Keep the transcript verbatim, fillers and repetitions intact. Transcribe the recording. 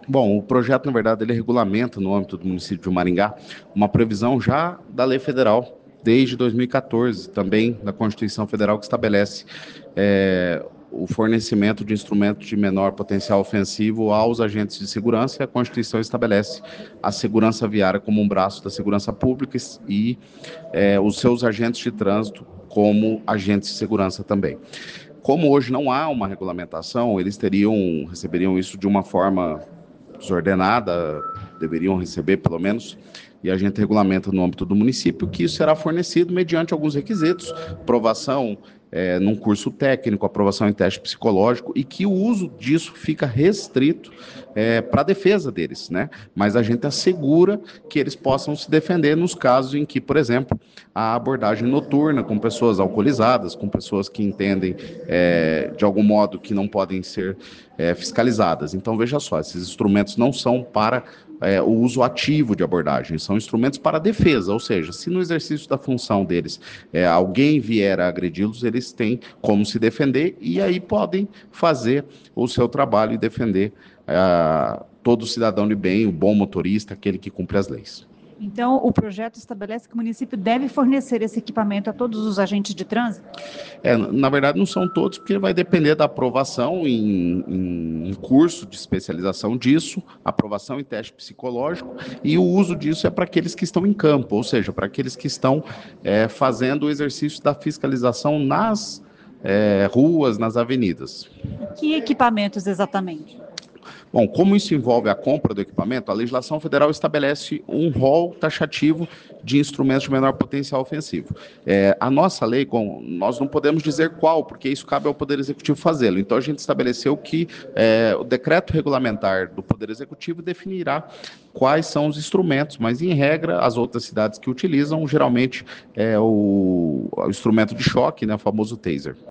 Bom, o projeto, na verdade, ele regulamenta, no âmbito do município de Maringá, uma previsão já da lei federal, desde dois mil e quatorze, também da Constituição Federal, que estabelece é, o fornecimento de instrumentos de menor potencial ofensivo aos agentes de segurança, e a Constituição estabelece a segurança viária como um braço da segurança pública e é, os seus agentes de trânsito como agentes de segurança também. Como hoje não há uma regulamentação, eles teriam, receberiam isso de uma forma desordenada, deveriam receber pelo menos, e a gente regulamenta no âmbito do município que isso será fornecido mediante alguns requisitos, aprovação é, num curso técnico, aprovação em teste psicológico, e que o uso disso fica restrito é, para a defesa deles, né? Mas a gente assegura que eles possam se defender nos casos em que, por exemplo, a abordagem noturna com pessoas alcoolizadas, com pessoas que entendem é, de algum modo que não podem ser é, fiscalizadas. Então, veja só, esses instrumentos não são para é, o uso ativo de abordagem, são instrumentos para defesa, ou seja, se no exercício da função deles é, alguém vier a agredi-los, eles têm como se defender e aí podem fazer o seu trabalho e defender é, todo cidadão de bem, o bom motorista, aquele que cumpre as leis. Então, o projeto estabelece que o município deve fornecer esse equipamento a todos os agentes de trânsito? É, na verdade, não são todos, porque vai depender da aprovação em, em, em curso de especialização disso, aprovação em teste psicológico, e o uso disso é para aqueles que estão em campo, ou seja, para aqueles que estão é, fazendo o exercício da fiscalização nas é, ruas, nas avenidas. Que equipamentos exatamente? Bom, como isso envolve a compra do equipamento, a legislação federal estabelece um rol taxativo de instrumentos de menor potencial ofensivo. É, a nossa lei, com, nós não podemos dizer qual, porque isso cabe ao Poder Executivo fazê-lo. Então, a gente estabeleceu que é, o decreto regulamentar do Poder Executivo definirá quais são os instrumentos, mas, em regra, as outras cidades que utilizam, geralmente, é o, o instrumento de choque, né, o famoso taser.